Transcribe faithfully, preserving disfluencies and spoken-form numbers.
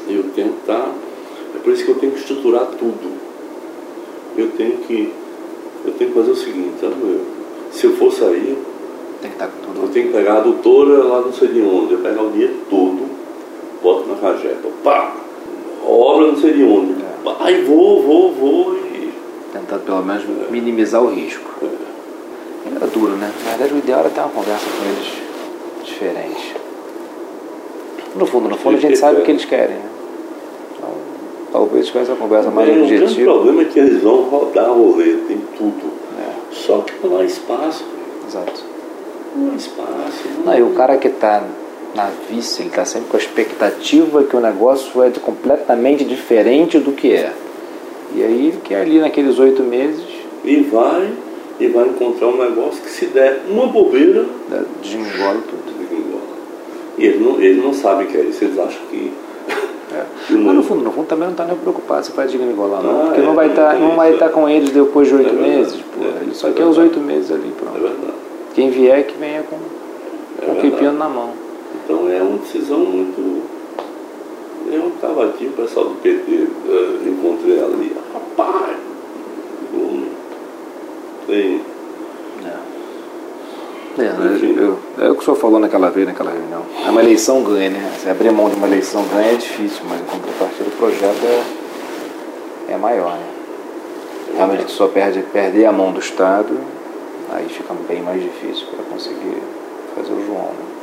Eu tenho que estar... É por isso que eu tenho que estruturar tudo. Eu tenho que... Eu tenho que fazer o seguinte, sabe? Se eu for sair, tem que estar com tudo. Eu tenho que pegar a doutora lá não sei de onde. Eu pegar o dinheiro todo, boto na cajepa. Pá! Obra não sei de onde. É. Aí vou, vou, vou e... Tentar pelo menos é. minimizar o risco. É. É duro, né? Na verdade o ideal era ter uma conversa com eles diferente. No fundo, no fundo a gente sabe o que eles querem, né? Então, talvez com essa conversa mais Bem, objetiva. O grande problema é que eles vão rodar o rolê, tem tudo. É. Só que não há espaço. Exato. Não há espaço. Não, não, e o cara que está na vício, ele está sempre com a expectativa que o negócio é completamente diferente do que é. E aí ele quer ali naqueles oito meses... E vai, e vai encontrar um negócio que se der uma bobeira... Desengola tudo. Desengola. E eles não, eles não sabem que é isso, eles acham que... É. Mas no fundo, no fundo também não está nem preocupado se vai desengolar não, ah, porque é, não vai estar tá, é, tá com eles depois de oito é meses. Pô, é, ele só é quer verdade. Os oito meses ali, pronto. É verdade. Quem vier que venha com, é com o pepino na mão. Então é uma decisão muito... Eu estava aqui, o pessoal do P T, uh, encontrei ali, rapaz, um, tem... É, né, eu, é o que o senhor falou naquela vez, naquela reunião. É uma eleição ganha, né? Se abrir mão de uma eleição ganha é difícil, mas a contrapartida do projeto é, é maior, né? Realmente que só perde, perder a mão do Estado, aí fica bem mais difícil para conseguir fazer o João, né?